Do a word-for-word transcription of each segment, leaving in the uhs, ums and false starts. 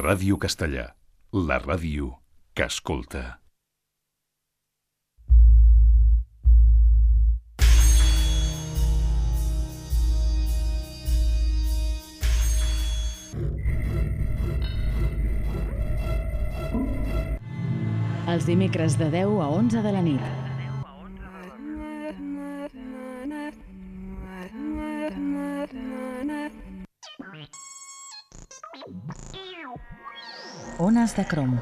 Ràdio Castellà, la ràdio que escolta. Els dimecres de deu a onze de la nit. Ones de Crom.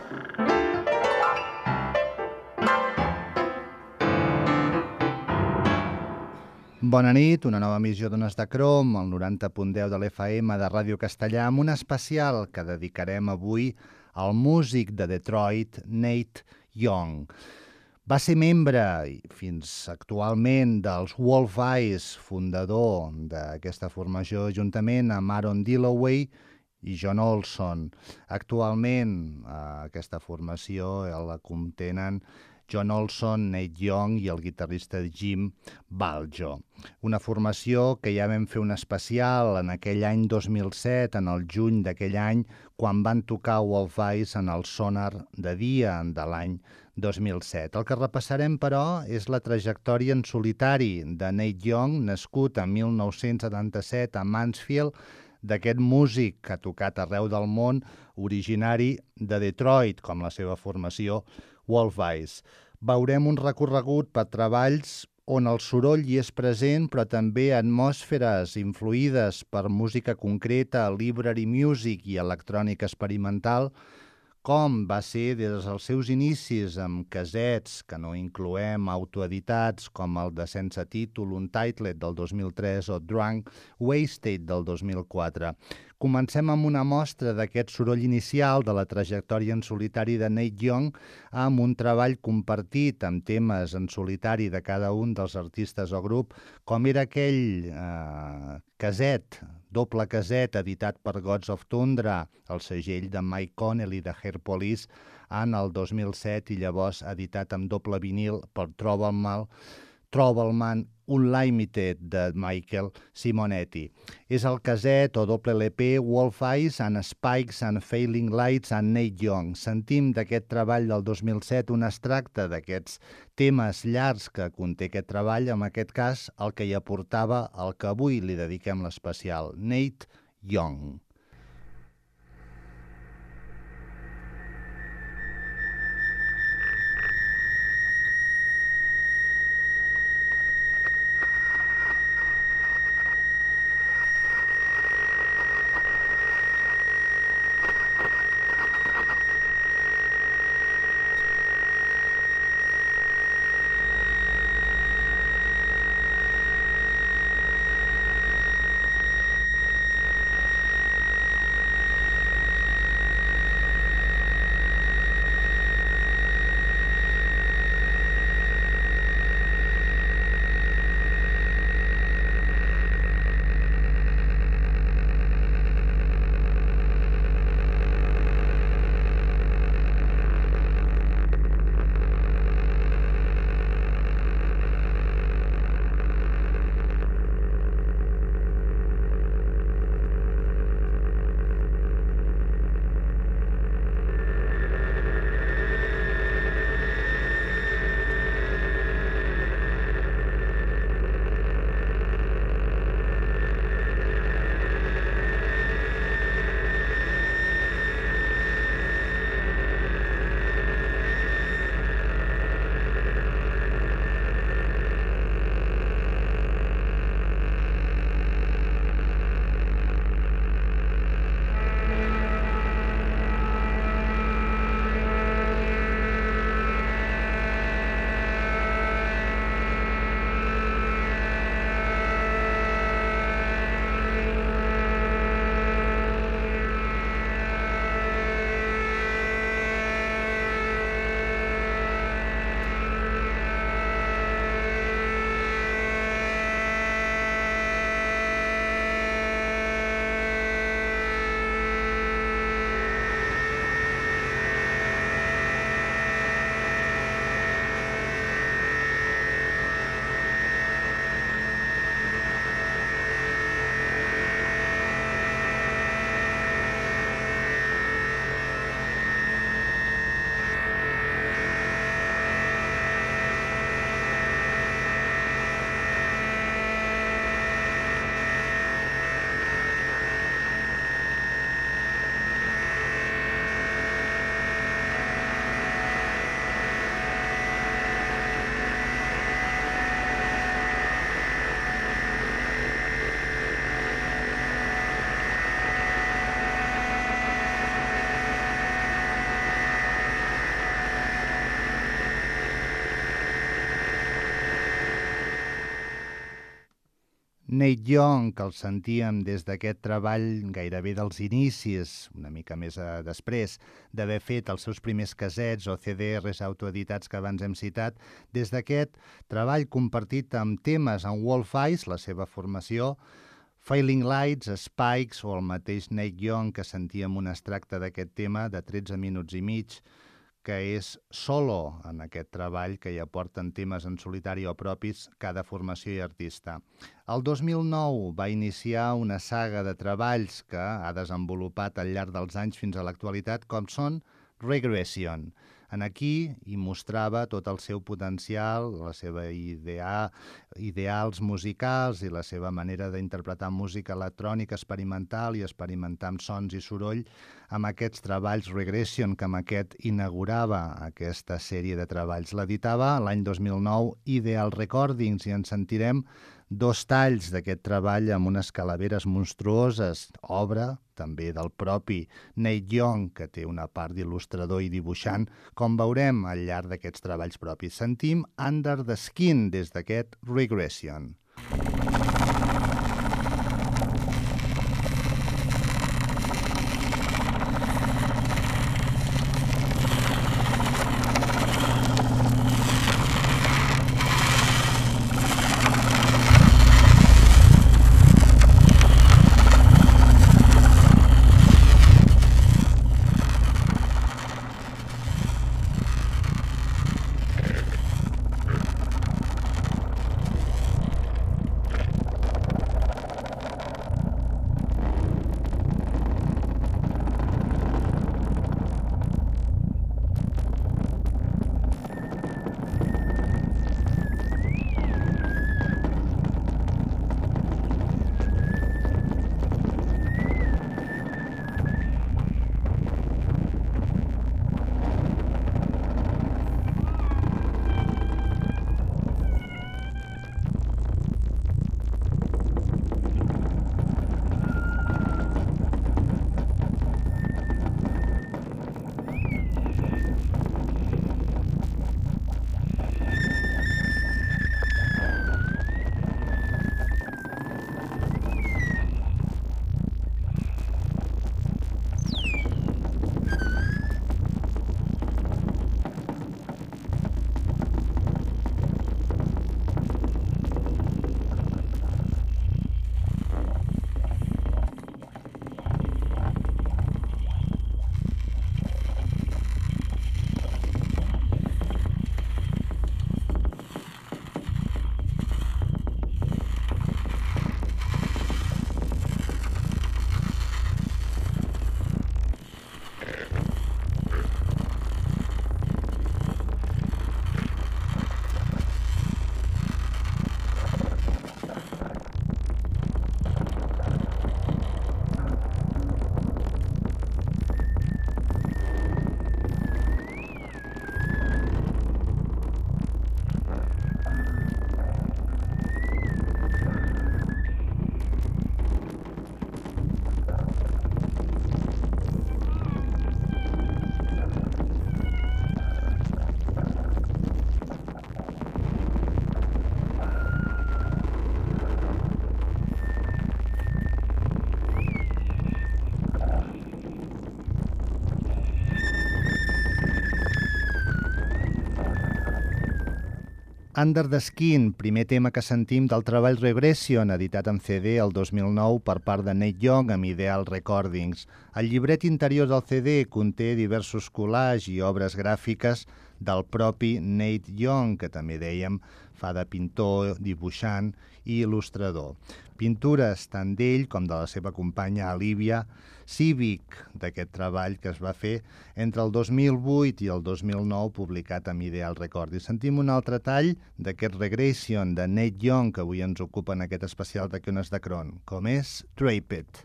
Bona nit, una nova emissió d'Ones de Crom, el noranta punt deu de l'F M de Ràdio Castellà, amb un especial que dedicarem avui al músic de Detroit, Nate Young. Va ser membre, fins actualment, dels Wolf Eyes, fundador d'aquesta formació, juntament amb Aaron Dilloway i John Olson. Actualment, aquesta formació la contenen John Olson, Nate Young i el guitarrista Jim Baljo. Una formació que ja vam fer un especial en aquell any dos mil set, en el juny d'aquell any, quan van tocar Wolf Eyes en el Sonar de dia de l'any dos mil set. El que repassarem, però, és la trajectòria en solitari de Nate Young, nascut en mil nou-cents setanta-set a Mansfield, d'aquest músic que ha tocat arreu del món, originari de Detroit, com la seva formació Wolf Eyes. Veurem un recorregut per treballs on el soroll hi és present, però també atmosferes influïdes per música concreta, library music i electrònica experimental, com va ser des dels seus inicis amb casets, que no incloem autoeditats, com el de Sense Títol, Untitled del dos mil tres o Drunk Wasted del dos mil quatre. Comencem amb una mostra d'aquest soroll inicial de la trajectòria en solitari de Nate Young amb un treball compartit amb temes en solitari de cada un dels artistes o grup, com era aquell eh, caset, doble caset editat per Gods of Tundra, el segell de Mike Connelly de Hair Police, en el dos mil set i llavors editat amb doble vinil per Troubleman, Troubleman Unlimited de Michael Simonetti. És el caset o doble L P Wolf Eyes and Spikes and Failing Lights and Nate Young. Sentim d'aquest treball del dos mil set un extracte d'aquests temes llargs que conté aquest treball, en aquest cas el que hi aportava el que avui li dediquem l'especial, Nate Young. Nate Young, que el sentíem des d'aquest treball gairebé dels inicis, una mica més eh, després, d'haver fet els seus primers casets o C D Rs autoeditats que abans hem citat, des d'aquest treball compartit amb temes en Wolf Eyes, la seva formació, Failing Lights, Spikes o el mateix Nate Young, que sentíem un extracte d'aquest tema de tretze minuts i mig, que és solo en aquest treball, que ja porten temes en solitari o propis cada formació i artista. El dos mil nou va iniciar una saga de treballs que ha desenvolupat al llarg dels anys fins a l'actualitat, com són Regression. En aquí hi mostrava tot el seu potencial, la seva idea, ideals musicals i la seva manera d'interpretar música electrònica experimental i experimentar amb sons i soroll amb aquests treballs Regression, que amb aquest inaugurava aquesta sèrie de treballs. L'editava l'any dos mil nou Ideal Recordings i en sentirem dos talls d'aquest treball amb unes calaveres monstruoses, obra també del propi Nate Young, que té una part d'il·lustrador i dibuixant, com veurem al llarg d'aquests treballs propis. Sentim Under the Skin des d'aquest Regression. Under the Skin, primer tema que sentim del treball Regression, editat en C D el dos mil nou per part de Nate Young amb Ideal Recordings. El llibret interior del C D conté diversos collages i obres gràfiques del propi Nate Young, que també dèiem fa de pintor, dibuixant i il·lustrador. Pintures tant d'ell com de la seva companya Olivia Civic, d'aquest treball que es va fer entre el dos mil vuit i el dos mil nou, publicat amb Ideal Record. I sentim un altre tall d'aquest Regression de Nate Young, que avui ens ocupa en aquest especial de Cones de Cron, com és Draped.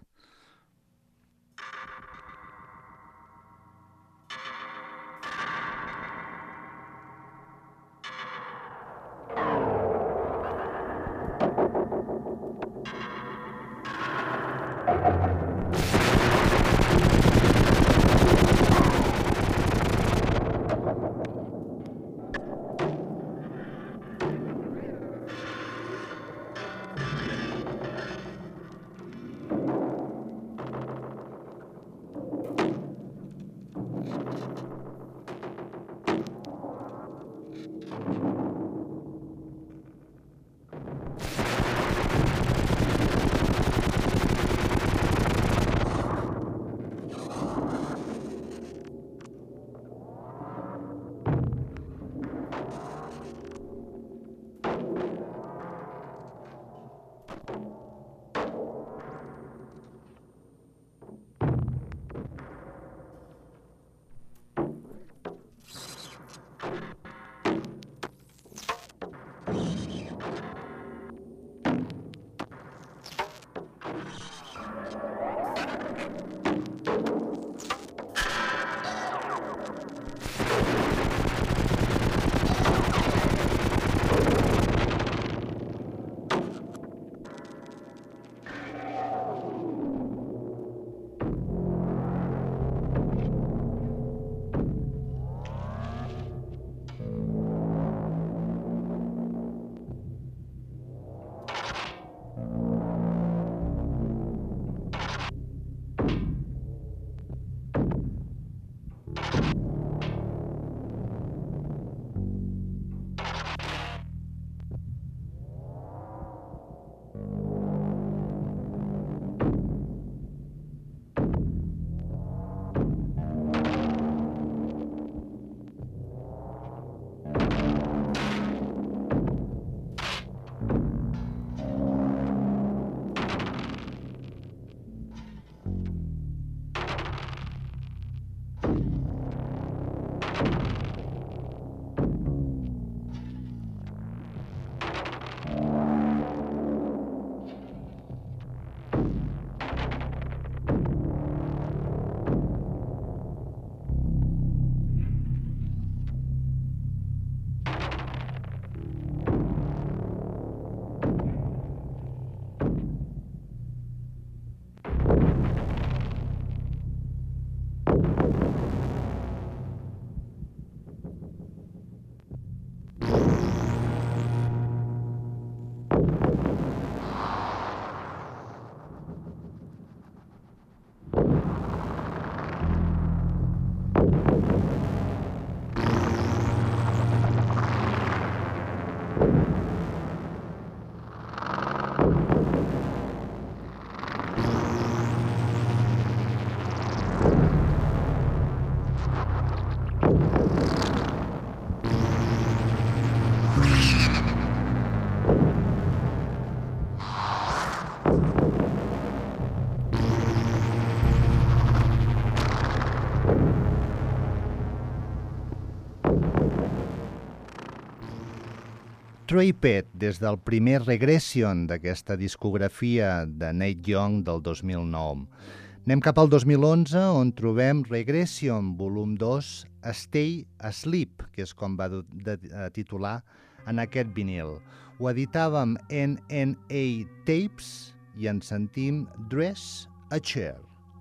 Trapped, des del primer Regression d'aquesta discografia de Nate Young del dos mil nou. Anem cap al dos mil onze, on trobem Regression, volum dos, Stay Asleep, que és com va de, de, de titular en aquest vinil. Ho editàvem en N A Tapes i ens sentim Dress a Chair.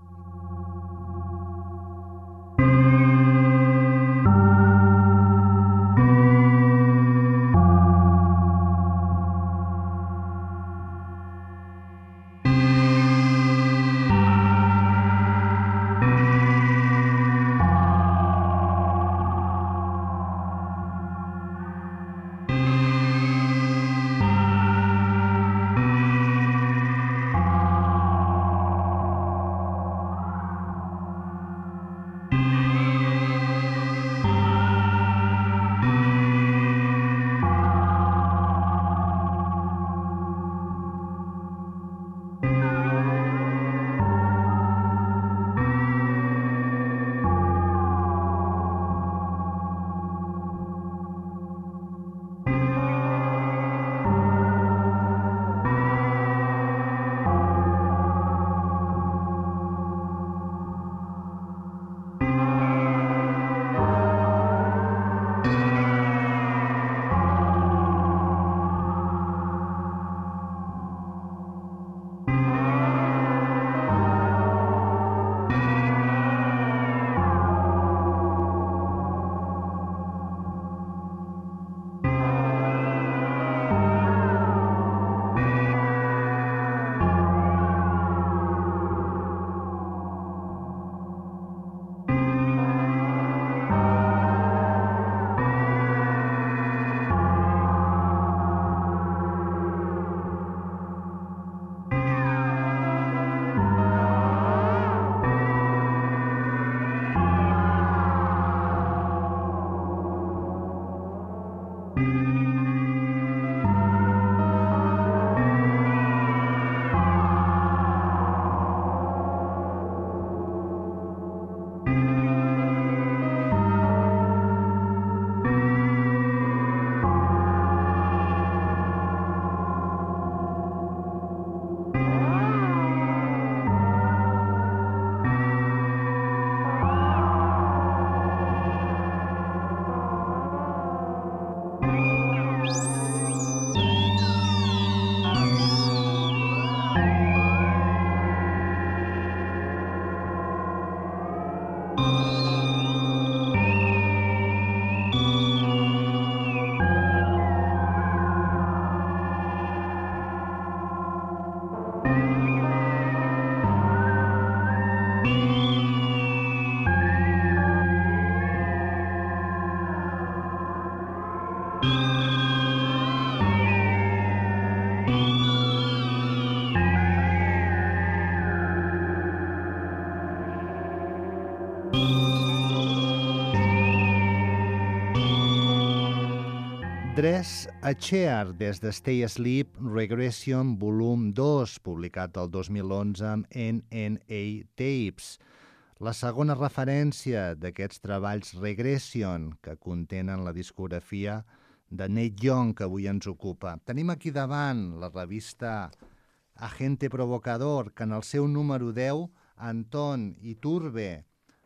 Dress a Chair, des de Stay Asleep, Regression, volum dos, publicat el dos mil onze amb N N A Tapes. La segona referència d'aquests treballs Regression que contenen la discografia de Nate Young, que avui ens ocupa. Tenim aquí davant la revista Agente Provocador, que en el seu número deu, Anton Iturbe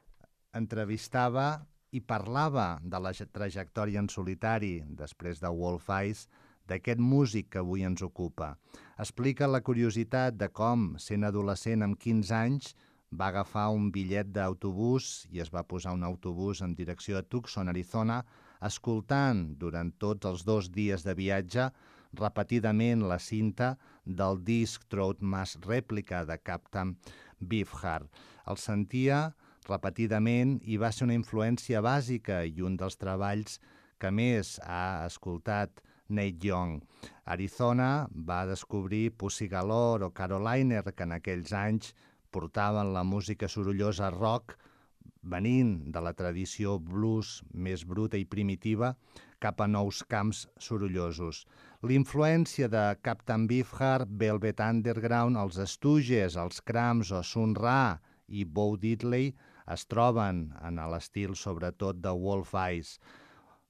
entrevistava i parlava de la trajectòria en solitari, després de Wolf Eyes, d'aquest músic que avui ens ocupa. Explica la curiositat de com, sent adolescent amb quinze anys, va agafar un bitllet d'autobús i es va posar un autobús en direcció a Tucson, Arizona, escoltant durant tots els dos dies de viatge repetidament la cinta del disc Throat Mass Replica de Captain Beefheart. El sentia repetidament i va ser una influència bàsica i un dels treballs que més ha escoltat Nate Young. Arizona va descobrir Pussy Galore o Caroliner, que en aquells anys portaven la música sorollosa rock venint de la tradició blues més bruta i primitiva cap a nous camps sorollosos. L'influència de Captain Beefheart, Velvet Underground, els Stooges, els Cramps o Sun Ra i Bo Diddley es troben en l'estil sobretot de Wolf Eyes.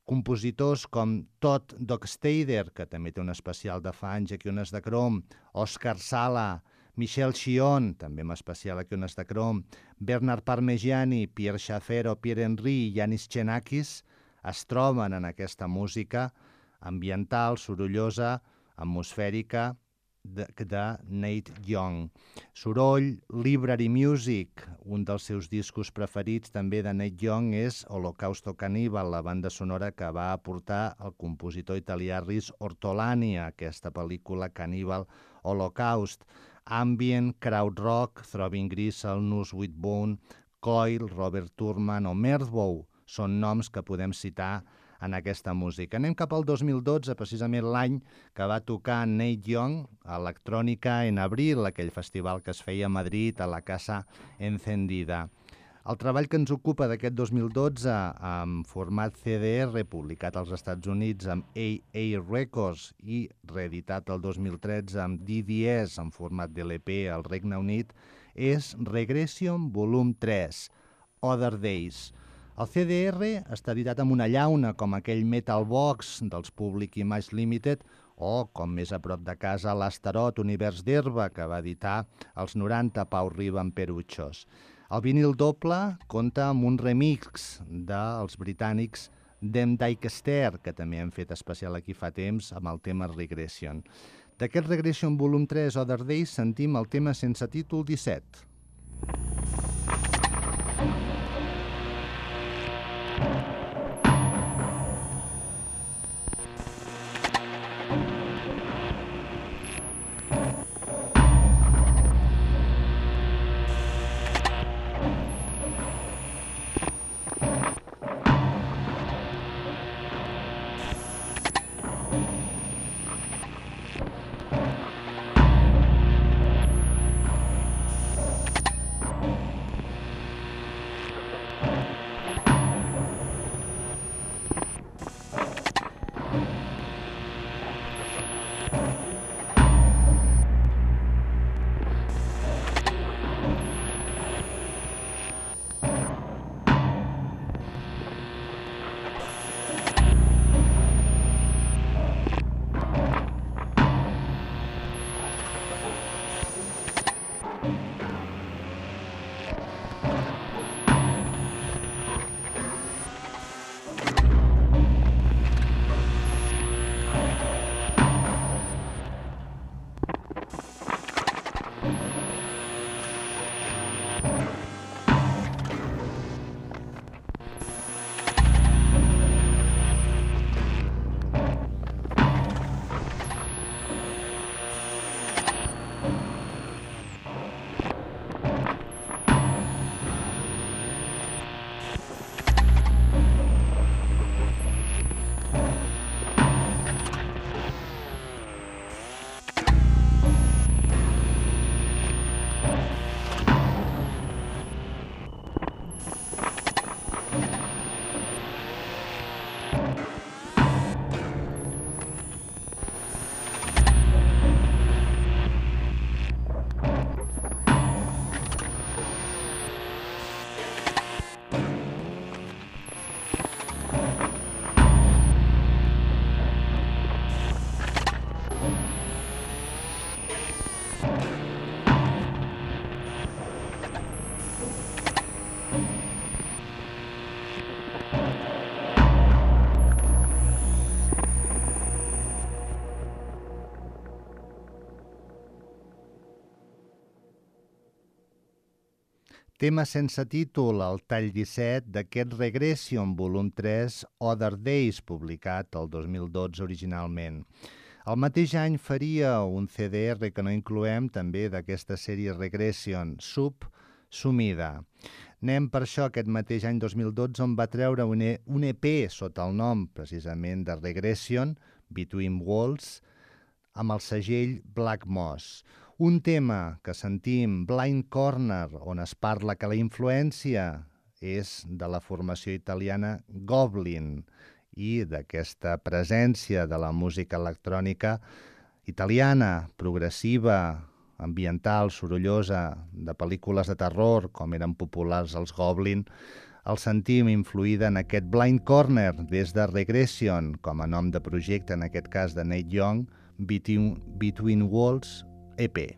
Compositors com Todd Dockstader, que també té un especial de fans aquí unes de Crom, Oscar Sala, Michel Chion, també amb especial aquí unes de Crom, Bernard Parmigiani, Pierre Schaeffer, Pierre Henry i Yanis Xenakis es troben en aquesta música ambiental, sorollosa, atmosfèrica, de, de Nate Young. Soroll, Library Music, un dels seus discos preferits també de Nate Young és Holocausto Caníbal, la banda sonora que va aportar el compositor italià Riz Ortolani a aquesta pel·lícula Caníbal Holocaust. Ambient, Krautrock, Throbbing Gristle, Nurse with Bone, Coil, Robert Turman o Merzbow són noms que podem citar en aquesta música. Anem cap al dos mil dotze, precisament l'any que va tocar Nate Young a Electrònica en Abril, aquell festival que es feia a Madrid, a la Casa Encendida. El treball que ens ocupa d'aquest dos mil dotze, en format C D R, publicat als Estats Units amb A A Records i reeditat el dos mil tretze amb D D S en format de L P al Regne Unit, és Regression Volum tres, Other Days. El C D R està editat amb una llauna, com aquell Metal Box dels Public Image Limited, o, com més a prop de casa, l'Astaroth Univers d'Herba, que va editar als noranta Pau Riba amb Peruchos. El vinil doble compta amb un remix dels britànics Dem Dykester, que també hem fet especial aquí fa temps amb el tema Regression. D'aquest Regression Volum tres, Other Days, sentim el tema sense títol disset. Tema sense títol, el tall disset d'aquest Regression Volum tres, Other Days, publicat el dos mil dotze originalment. El mateix any faria un C D R que no incloem, també d'aquesta sèrie Regression, Sub Sumida. Anem per això aquest mateix any dos mil dotze on va treure un E P sota el nom, precisament, de Regression, Between Worlds, amb el segell Black Moss. Un tema que sentim, Blind Corner, on es parla que la influència és de la formació italiana Goblin i d'aquesta presència de la música electrònica italiana, progressiva, ambiental, sorollosa, de pel·lícules de terror, com eren populars els Goblin, El sentim influïda en aquest Blind Corner des de Regression, com a nom de projecte, en aquest cas de Nate Young, Between, Between Walls, E P.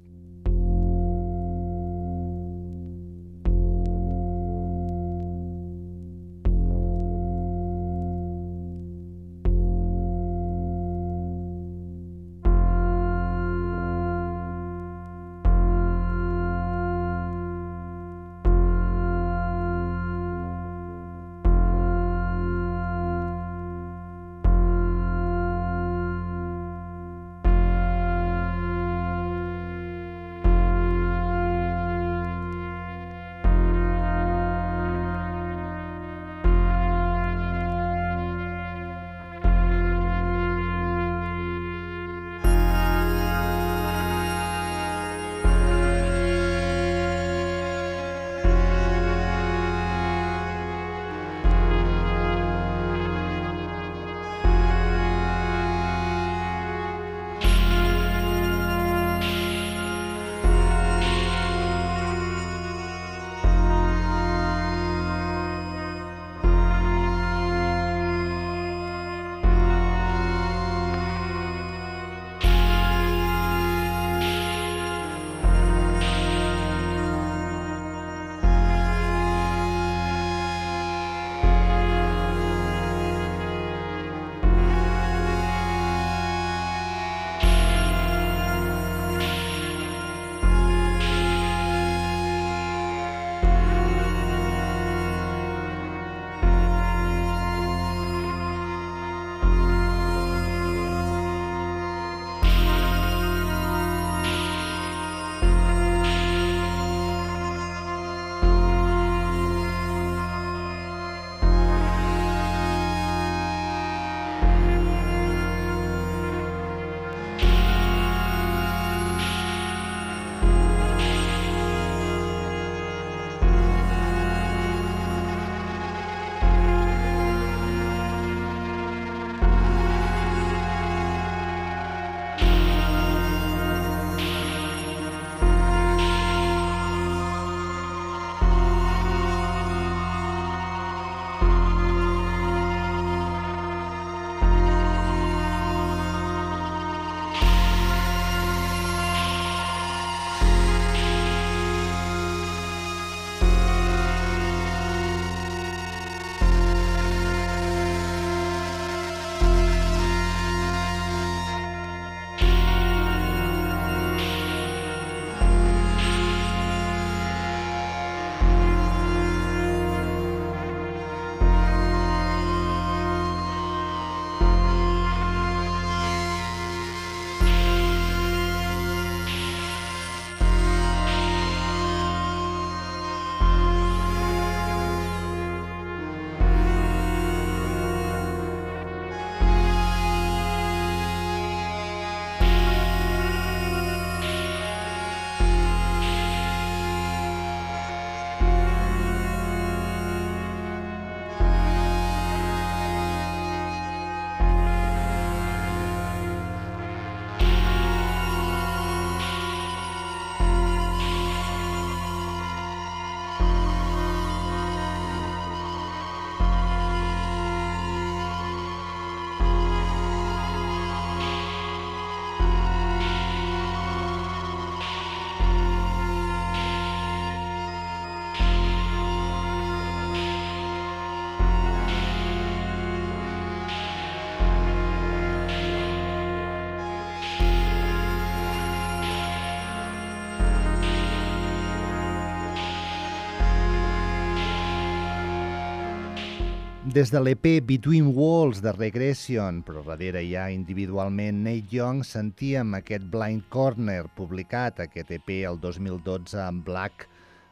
Des de l'E P Between Walls de Regression, però darrere ja individualment Nate Young, sentíem aquest Blind Corner publicat, aquest E P el dos mil dotze amb Black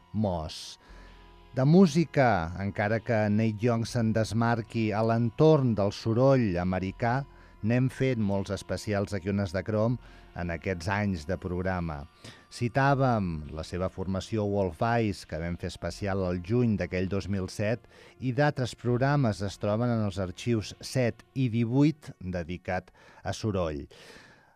Moss. De música, encara que Nate Young se'n desmarqui a l'entorn del soroll americà, n'hem fet molts especials aquí Ones de Crom en aquests anys de programa. Citàvem la seva formació Wolf Eyes, que vam fer especial al juny d'aquell dos mil set, i d'altres programes es troben en els arxius set i divuit dedicat a soroll.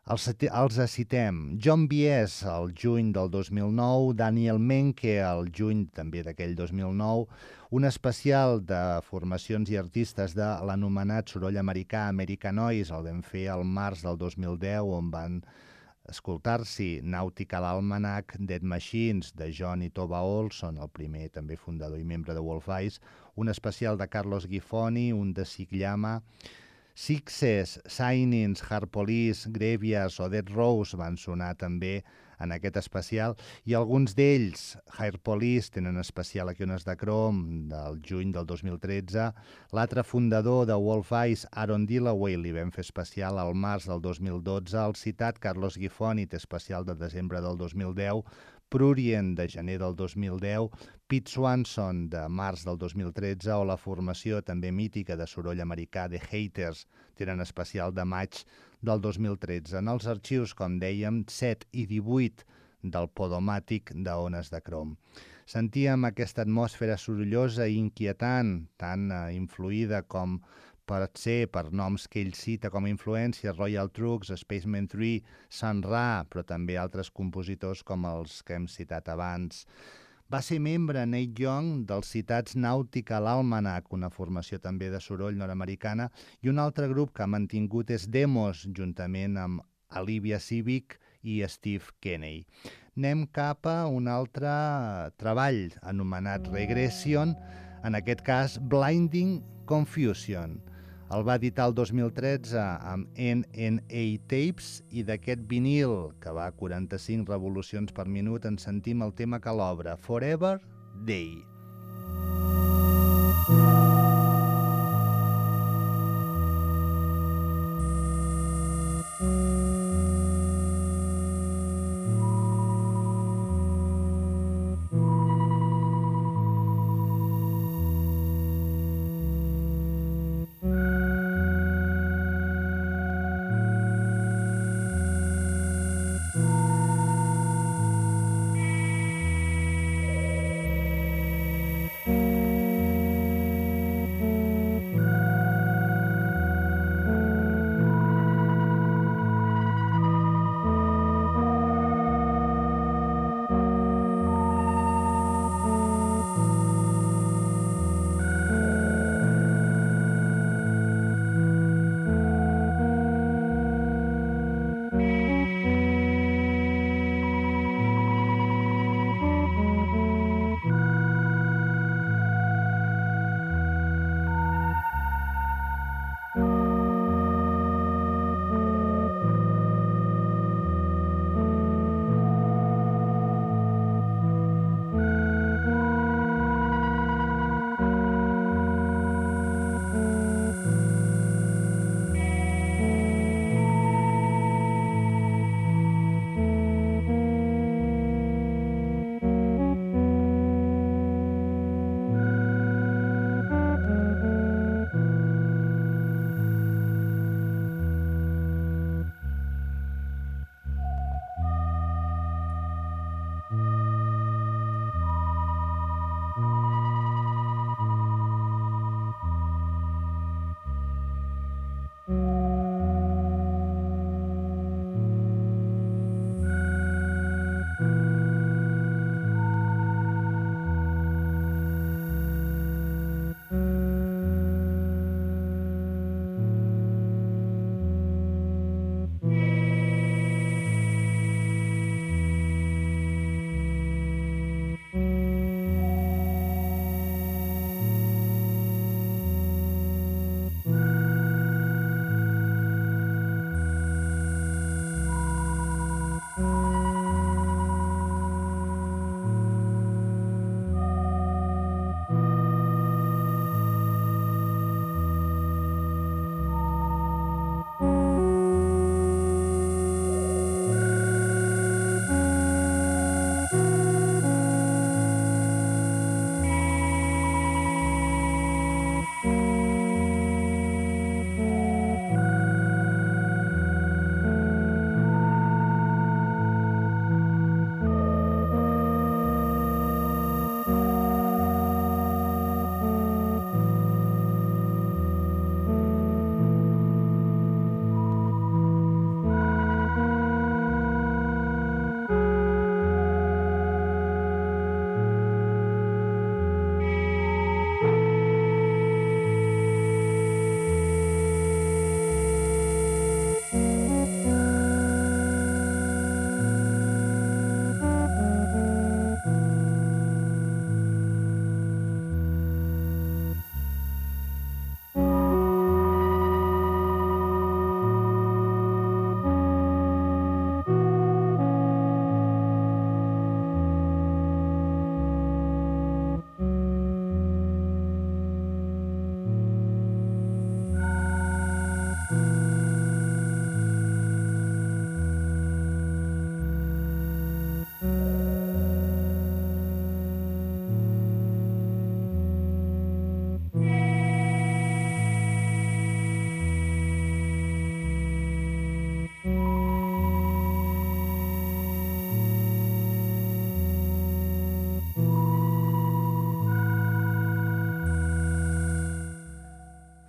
Els, els citem John Bies el juny del dos mil nou, Daniel Menke el juny també d'aquell dos mil nou, un especial de formacions i artistes de l'anomenat soroll americà American Noise, el vam fer al març del dos mil deu, on van escoltar-s'hi Nautical Almanac, Dead Machines, de John i Tova Olson, el primer també fundador i membre de Wolf Eyes, un especial de Carlos Gifoni, un de Siglama, Sixes, Signings, Heart Police, Graveyards o Dead Rose van sonar també en aquest especial, i alguns d'ells, Heart Police, tenen especial aquí on és de Chrome, del juny del dos mil tretze, l'altre fundador de Wolf Eyes, Aaron Dillaway, li vam fer especial al març del dos mil dotze, el citat Carlos Gifoni té especial de desembre del dos mil deu, Prurient de gener del dos mil deu, Pete Swanson de març del dos mil tretze o la formació també mítica de soroll americà The Haters tenen especial de maig del dos mil tretze. En els arxius, com dèiem, set i divuit del Podomatic d'Ones de Chrome. Sentíem aquesta atmosfera sorollosa i inquietant, tan eh, influïda com pot ser per noms que ell cita com a influències, Royal Trux, Spaceman tres, Sun Ra, però també altres compositors com els que hem citat abans. Va ser membre, Nate Young, dels citats Nautical Almanac, una formació també de soroll nord-americana, i un altre grup que ha mantingut és Demos, juntament amb Olivia Civic i Steve Kenney. Anem cap a un altre treball anomenat Regression, en aquest cas Blinding Confusion. El va editar el dos mil tretze amb N N A Tapes i d'aquest vinil, que va a quaranta-cinc revolucions per minut, en sentim el tema que l'obre, Forever Day.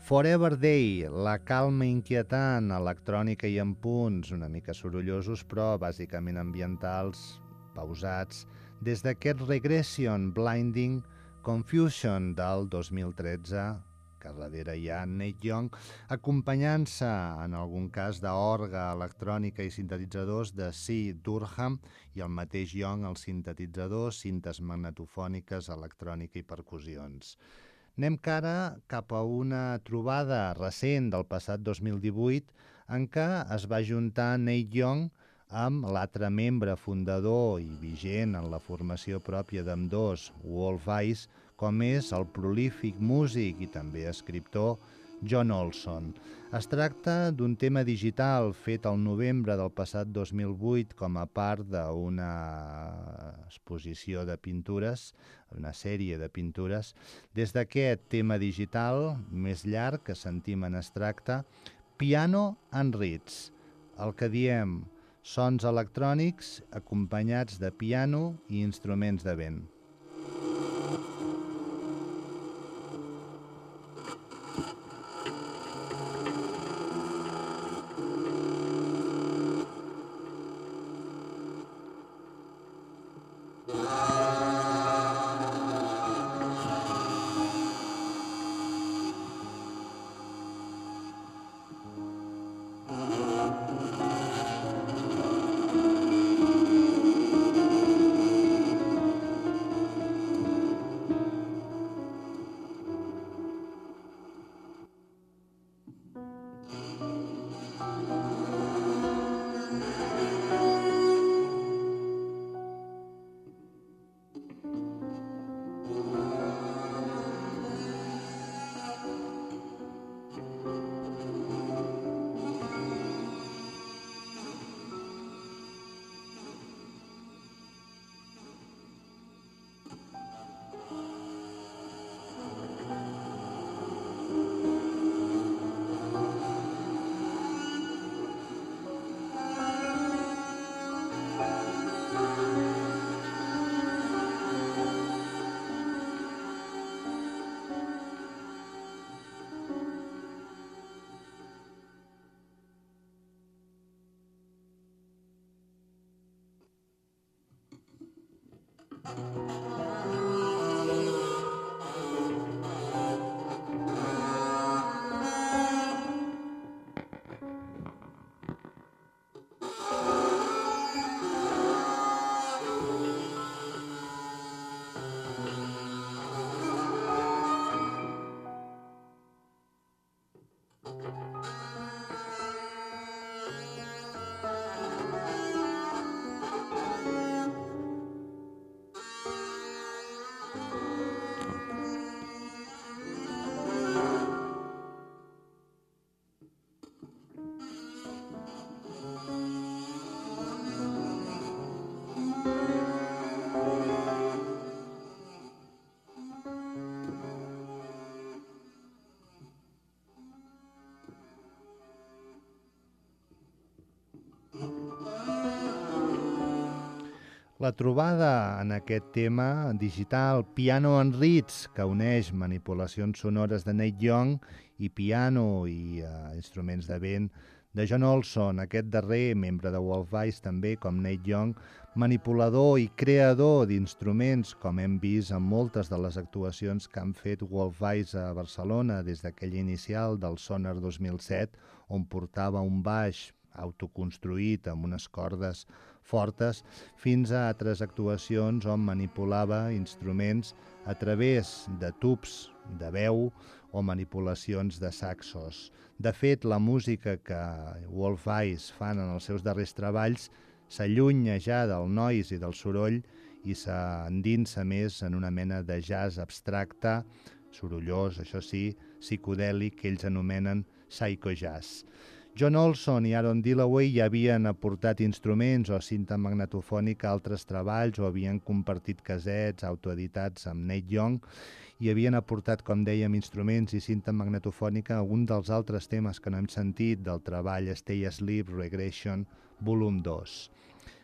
Forever Day, la calma inquietant, electrònica i en punts, una mica sorollosos, però bàsicament ambientals, pausats, des d'aquest Regression Blinding Confusion del dos mil tretze, que darrere hi ha Nate Young, acompanyant-se, en algun cas, d'orga, electrònica i sintetitzadors de C. Durham i el mateix Young als sintetitzadors, cintes magnetofòniques, electrònica i percussions. Anem cara cap a una trobada recent del passat dos mil divuit en què es va juntar Nate Young amb l'altre membre fundador i vigent en la formació pròpia d'ambdós, Wolf Eyes, com és el prolífic músic i també escriptor John Olson. Es tracta d'un tema digital fet al novembre del passat dos mil vuit com a part d'una exposició de pintures, una sèrie de pintures. Des d'aquest tema digital més llarg que sentim en extracte, Piano and Reeds, el que diem sons electrònics acompanyats de piano i instruments de vent. La trobada en aquest tema digital Piano and Reeds, que uneix manipulacions sonores de Nate Young i piano i uh, instruments de vent de John Olson, aquest darrer, membre de Wolf Eyes també, com Nate Young, manipulador i creador d'instruments, com hem vist en moltes de les actuacions que han fet Wolf Eyes a Barcelona des d'aquella inicial del Sonar dos mil set, on portava un baix autoconstruït amb unes cordes fortes, fins a altres actuacions on manipulava instruments a través de tubs de veu o manipulacions de saxos. De fet, la música que Wolf Eyes fan en els seus darrers treballs s'allunya ja del noise i del soroll i s'endinsa més en una mena de jazz abstracte, sorollós, això sí, psicodèlic, que ells anomenen psycho-jazz. John Olson i Aaron Dillaway ja havien aportat instruments o cinta magnetofònica a altres treballs o havien compartit casets autoeditats amb Nate Young i havien aportat, com dèiem, instruments i cinta magnetofònica a un dels altres temes que no hem sentit del treball Stay Asleep Regression volum dos.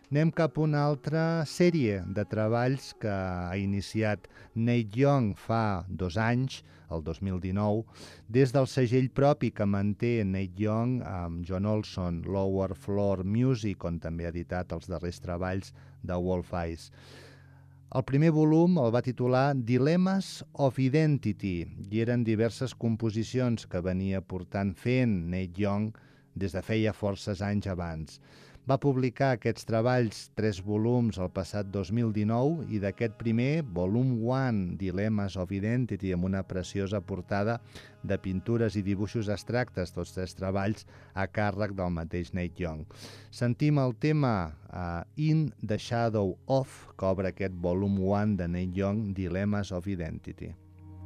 Anem cap a una altra sèrie de treballs que ha iniciat Nate Young fa dos anys, el dos mil dinou, des del segell propi que manté Nate Young amb John Olson, Lower Floor Music, on també ha editat els darrers treballs de Wolf Eyes. El primer volum el va titular Dilemmas of Identity i eren diverses composicions que venia portant fent Nate Young des de feia forces anys abans. Va publicar aquests treballs, tres volums, el passat dos mil dinou i d'aquest primer, volum un, Dilemmas of Identity, amb una preciosa portada de pintures i dibuixos abstractes, tots tres treballs a càrrec del mateix Nate Young. Sentim el tema uh, In the Shadow of, que obre aquest volum un de Nate Young, Dilemmas of Identity.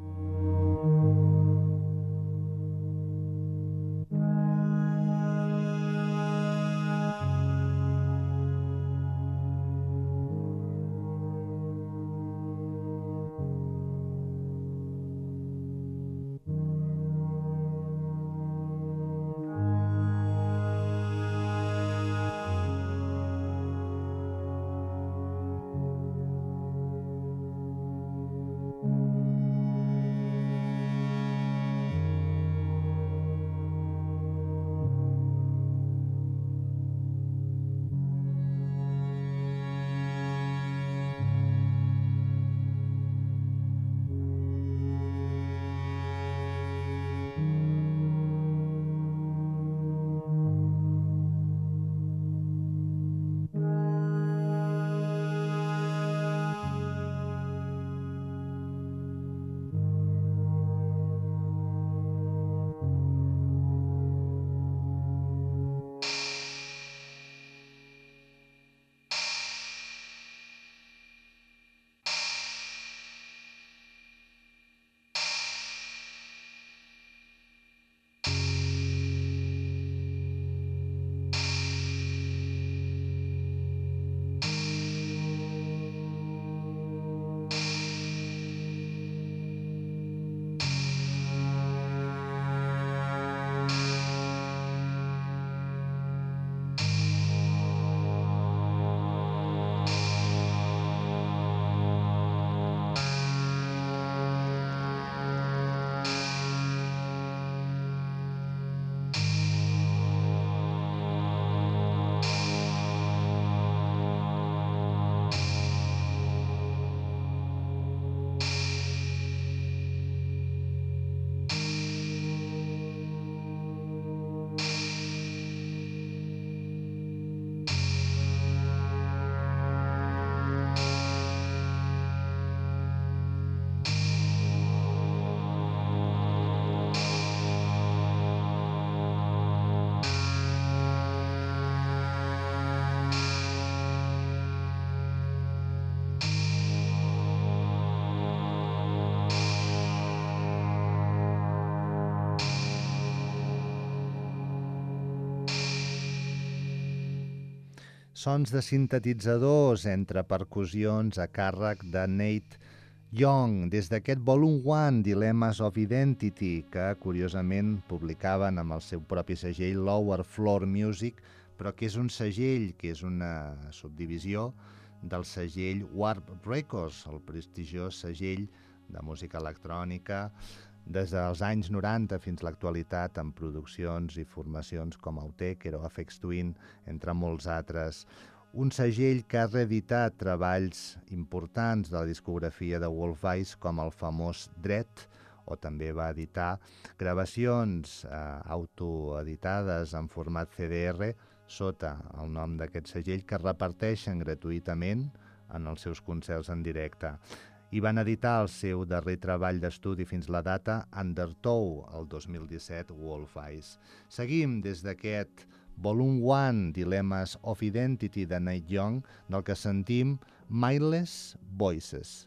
Sons de sintetitzadors entre percussions a càrrec de Nate Young, des d'aquest volum un, Dilemmas of Identity, que curiosament publicaven amb el seu propi segell Lower Floor Music, però que és un segell, que és una subdivisió del segell Warp Records, el prestigiós segell de música electrònica des dels anys noranta fins a l'actualitat, amb produccions i formacions com Autechre o Aphex Twin, entre molts altres. Un segell que ha reeditat treballs importants de la discografia de Wolf Eyes, com el famós Dread, o també va editar gravacions eh, autoeditades en format C D R sota el nom d'aquest segell, que reparteixen gratuïtament en els seus concerts en directe. I van editar el seu darrer treball d'estudi fins la data, Undertow, el dos mil disset, Wolf Eyes. Seguim des d'aquest volum un, Dilemmas of Identity de Nate Young, del que sentim Mindless Voices.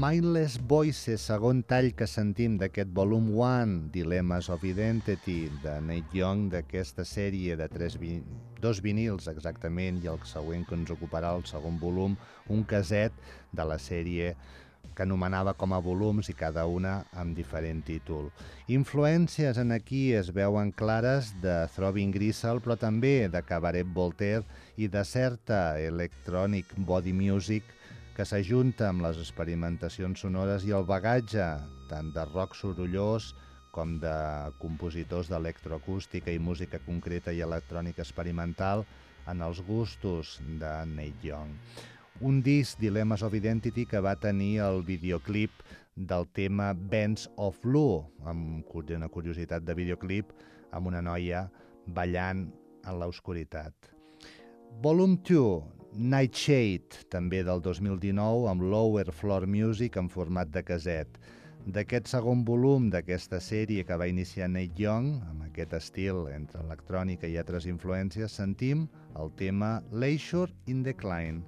Mindless Voices, segon tall que sentim d'aquest volum un, Dilemmas of Identity, de Nate Young, d'aquesta sèrie de tres vi... dos vinils exactament, i el següent que ens ocuparà el segon volum, un caset de la sèrie que anomenava com a volums i cada una amb diferent títol. Influències en aquí es veuen clares de Throbbing Gristle, però també de Cabaret Voltaire i de certa electronic body music que s'ajunta amb les experimentacions sonores i el bagatge tant de rock sorollós com de compositors d'electroacústica i música concreta i electrònica experimental en els gustos de Nate Young. Un disc, Dilemmas of Identity, que va tenir el videoclip del tema Bands of Blue, amb una curiositat de videoclip, amb una noia ballant en l'oscuritat. Volume dos, Nightshade, també del dos mil dinou, amb Lower Floor Music en format de caset. D'aquest segon volum d'aquesta sèrie que va iniciar Nate Young, amb aquest estil entre electrònica i altres influències, sentim el tema Leisure in Decline.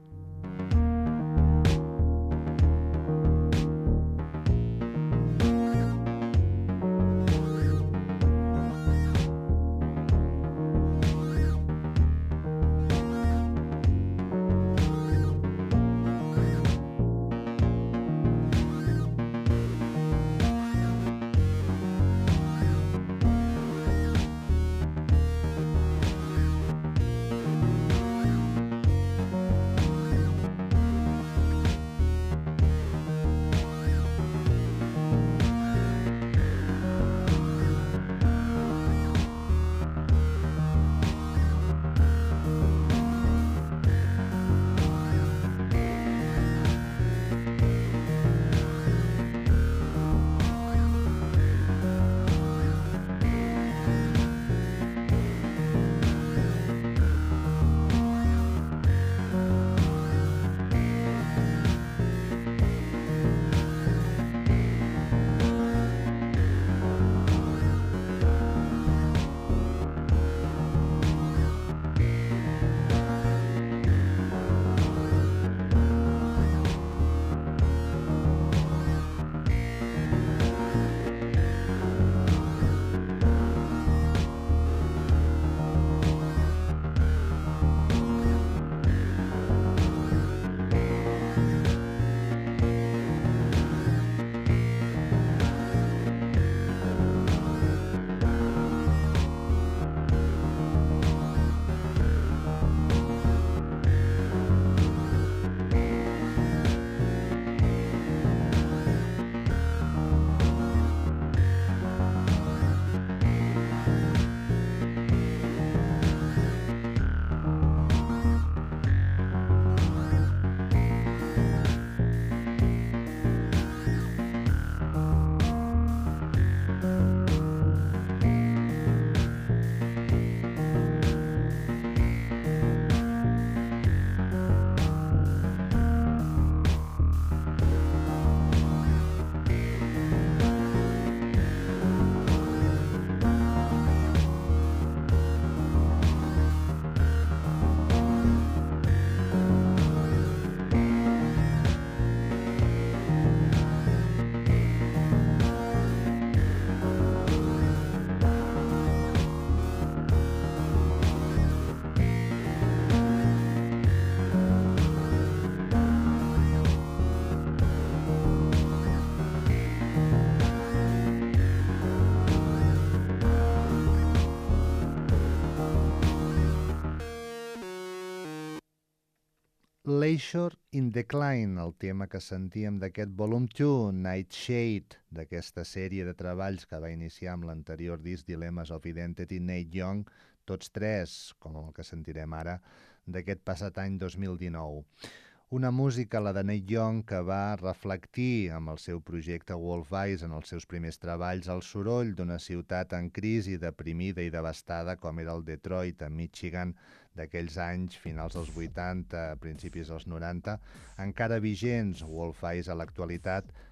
Leisure in Decline, el tema que sentíem d'aquest volum dos, Nightshade, d'aquesta sèrie de treballs que va iniciar amb l'anterior disc Dilemmas of Identity, Nate Young, tots tres, com el que sentirem ara, d'aquest passat any dos mil dinou. Una música, la de Nate Young, que va reflectir amb el seu projecte Wolf Eyes en els seus primers treballs el soroll d'una ciutat en crisi, deprimida i devastada com era el Detroit, a Michigan, d'aquells anys, finals dels vuitanta, principis dels noranta, encara vigents, Wolf Eyes a l'actualitat,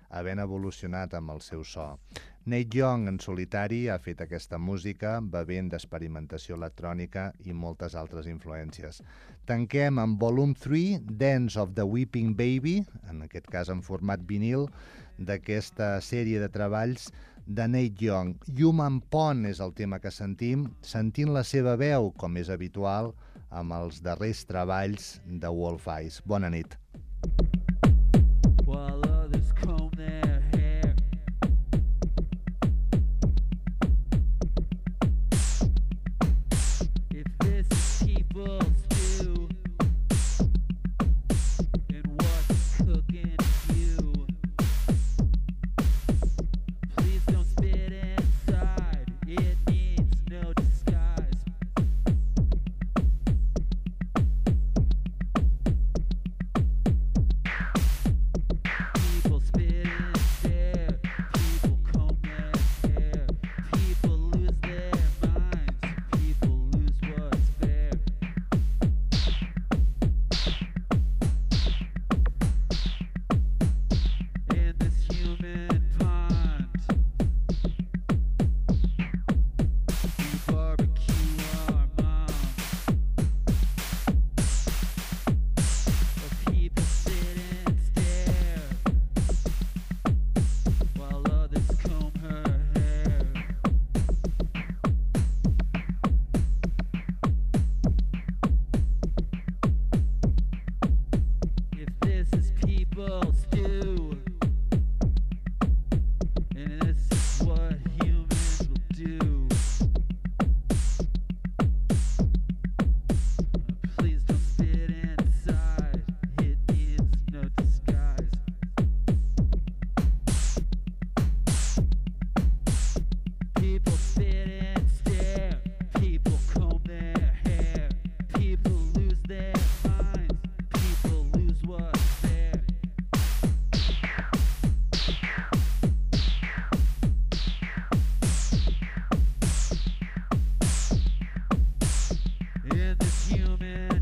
havent evolucionat amb el seu so. Nate Young, en solitari, ha fet aquesta música bevent d'experimentació electrònica i moltes altres influències. Tanquem amb Volume tres, Dance of the Weeping Baby, en aquest cas en format vinil, d'aquesta sèrie de treballs de Nate Young. Human Pond és el tema que sentim, sentint la seva veu, com és habitual, amb els darrers treballs de Wolf Eyes. Bona nit. While others comb their hair, if this is people's stew, and what's cooking you, please don't spit inside, it needs no disguise. People spit and stare, people comb their hair, people lose their minds, people lose what's fair. In this human pond, we barbecue our moms. But people sit and stare while others comb her hair. If this is people's stew, and this is what humans will do, please don't spit inside, it needs no disguise. People spit and stare, people comb their hair, people lose their minds, people lose what's fair. In this human